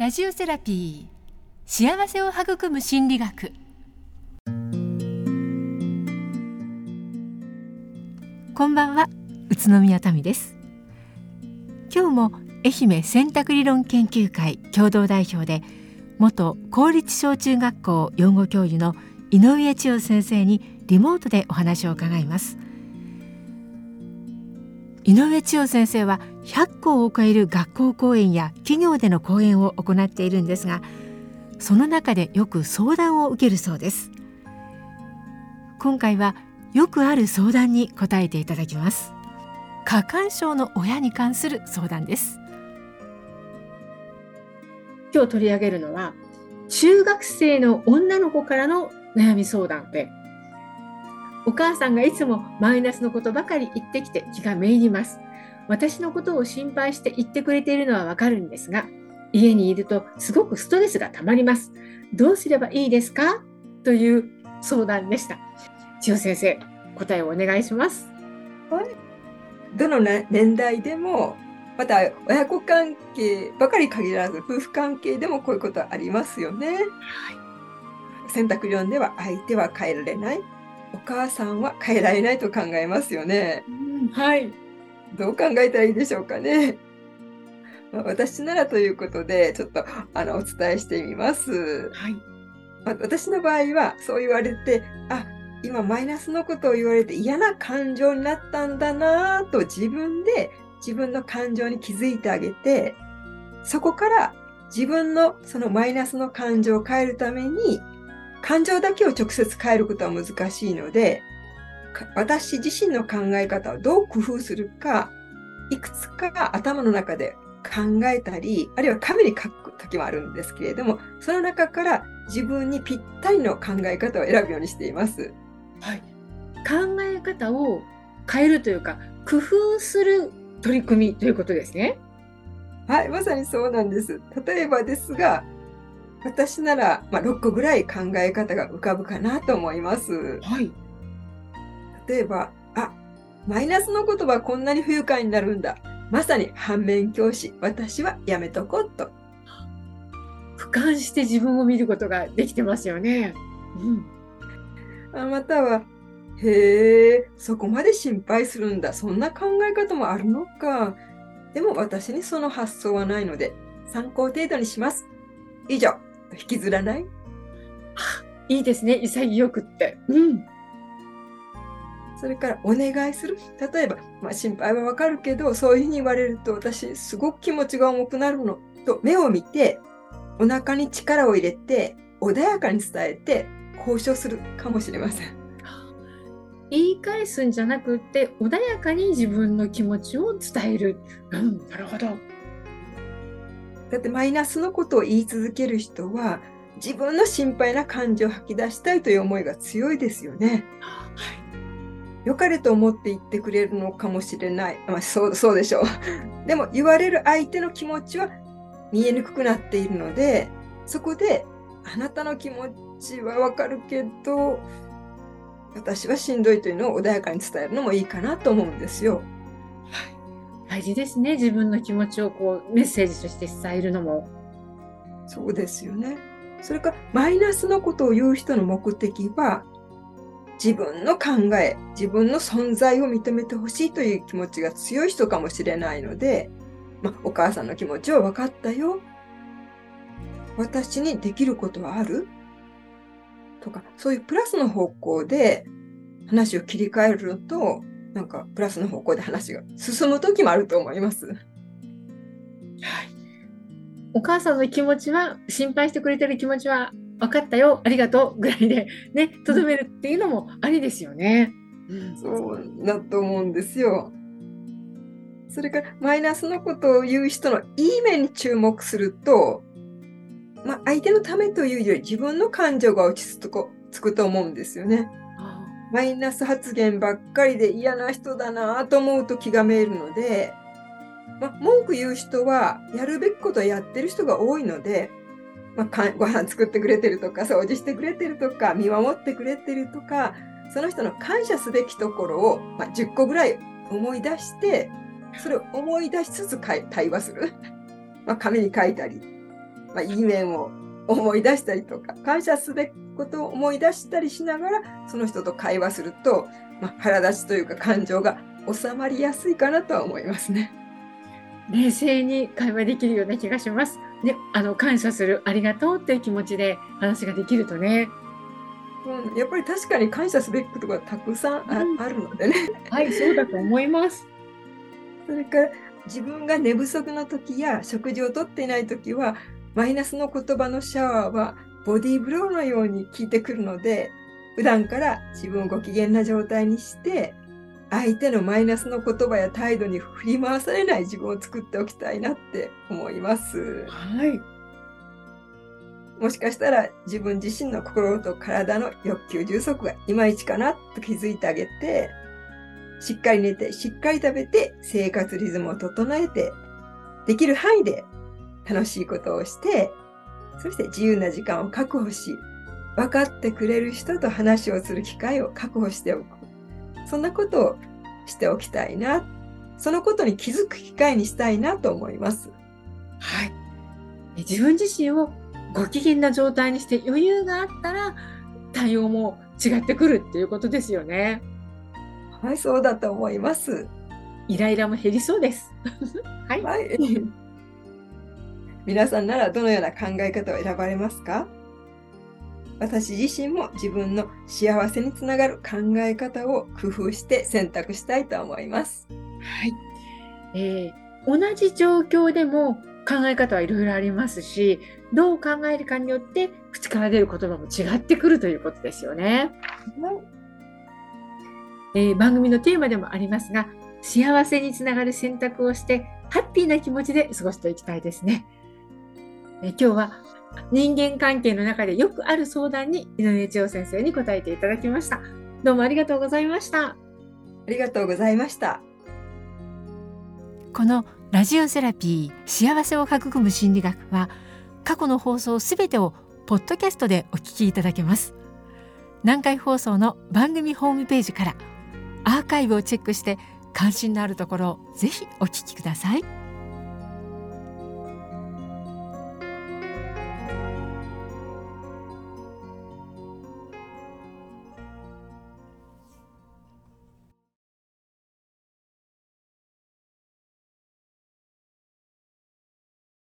ラジオセラピー、幸せを育む心理学。こんばんは、宇都宮民です。今日も愛媛選択理論研究会共同代表で元公立小中学校養護教諭の井上千代先生にリモートでお話を伺います。井上千代先生は100校を超える学校講演や企業での講演を行っているんですが、その中でよく相談を受けるそうです。今回はよくある相談に答えていただきます。過干渉の親に関する相談です。今日取り上げるのは中学生の女の子からの悩み相談で、お母さんがいつもマイナスのことばかり言ってきて気がめいります。私のことを心配して言ってくれているのはわかるんですが、家にいるとすごくストレスがたまります。どうすればいいですか？という相談でした。千代先生、答えをお願いします。 はい、どの年代でも、また親子関係ばかり限らず夫婦関係でもこういうことはありますよね。はい、選択論では相手は変えられない、お母さんは変えられないと考えますよね。 はい。 どう考えたらいいでしょうかね。私ならということでちょっとお伝えしてみます。はい。私の場合はそう言われて、今マイナスのことを言われて嫌な感情になったんだなと自分で自分の感情に気づいてあげて、そこから自分のそのマイナスの感情を変えるために、感情だけを直接変えることは難しいので、私自身の考え方をどう工夫するか、いくつか頭の中で考えたり、あるいは紙に書く時もあるんですけれども、その中から自分にぴったりの考え方を選ぶようにしています。 はい、考え方を変えるというか、工夫する取り組みということですね。 はい、まさにそうなんです。例えばですが、私なら、6個ぐらい考え方が浮かぶかなと思います。はい。例えば、マイナスの言葉はこんなに不愉快になるんだ。まさに反面教師、私はやめとこうと。 俯瞰して自分を見ることができてますよね。 または、へえ、そこまで心配するんだ。そんな考え方もあるのか。でも私にその発想はないので、参考程度にします。以上、引きずらない？ いいですね、潔くって。 それからお願いする。例えば、心配はわかるけど、そういうふうに言われると私すごく気持ちが重くなるのと目を見て、お腹に力を入れて穏やかに伝えて交渉するかもしれません。 言い返すんじゃなくて穏やかに自分の気持ちを伝える。なるほど。 だってマイナスのことを言い続ける人は自分の心配な感情を吐き出したいという思いが強いですよね。良かれと思って言ってくれるのかもしれない。そうでしょう。でも言われる相手の気持ちは見えにくくなっているので、そこであなたの気持ちはわかるけど、私はしんどいというのを穏やかに伝えるのもいいかなと思うんですよ。 大事ですね。自分の気持ちをメッセージとして伝えるのも。 そうですよね。それからマイナスのことを言う人の目的は、自分の考え、自分の存在を認めてほしいという気持ちが強い人かもしれないので、お母さんの気持ちは分かったよ。私にできることはある？とか、そういうプラスの方向で話を切り替えると、プラスの方向で話が進む時もあると思います。はい。 お母さんの気持ちは、心配してくれてる気持ちは分かったよ、ありがとうぐらいでね、とどめるっていうのもありですよね。 そうだと思うんですよ。それからマイナスのことを言う人のいい面に注目すると、相手のためというより自分の感情が落ち着くと思うんですよね。マイナス発言ばっかりで嫌な人だなと思うと気がめいるので、文句言う人はやるべきことをやってる人が多いので、ご飯作ってくれてるとか、掃除してくれてるとか、見守ってくれてるとか、その人の感謝すべきところを、10個ぐらい思い出して、それを思い出しつつ対話する。紙に書いたり。 いい面を思い出したりとか、感謝すべきことを思い出したりしながら、その人と会話すると、腹立ちというか感情が収まりやすいかなとは思いますね。 冷静に会話できるような気がします。ね、感謝する、ありがとうっていう気持ちで話ができるとね。 やっぱり確かに感謝すべきことがたくさんあるのでね。 はい、そうだと思います。 それから自分が寝不足の時や食事をとっていない時は、マイナスの言葉のシャワーはボディーブローのように効いてくるので、普段から自分をご機嫌な状態にして、相手のマイナスの言葉や態度に振り回されない自分を作っておきたいなって思います。 はい。 もしかしたら自分自身の心と体の欲求充足がいまいちかなと気づいてあげて、しっかり寝てしっかり食べて生活リズムを整えて、できる範囲で楽しいことをして、そして自由な時間を確保し、分かってくれる人と話をする機会を確保しておく。そんなことをしておきたいな。そのことに気づく機会にしたいなと思います。 はい。自分自身をご機嫌な状態にして余裕があったら対応も違ってくるっていうことですよね。 はい、そうだと思います。 イライラも減りそうです。はい。 はい。皆さんならどのような考え方を選ばれますか？私自身も自分の幸せにつながる考え方を工夫して選択したいと思います。 はい。同じ状況でも考え方はいろいろありますし、どう考えるかによって口から出る言葉も違ってくるということですよね。番組のテーマでもありますが、幸せにつながる選択をしてハッピーな気持ちで過ごしていきたいですね。今日は人間関係の中でよくある相談に井上千代先生に答えていただきました。どうもありがとうございました。 ありがとうございました。 このラジオセラピー幸せを育む心理学は、過去の放送すべてをポッドキャストでお聞きいただけます。南海放送の番組ホームページからアーカイブをチェックして、関心のあるところをぜひお聞きください。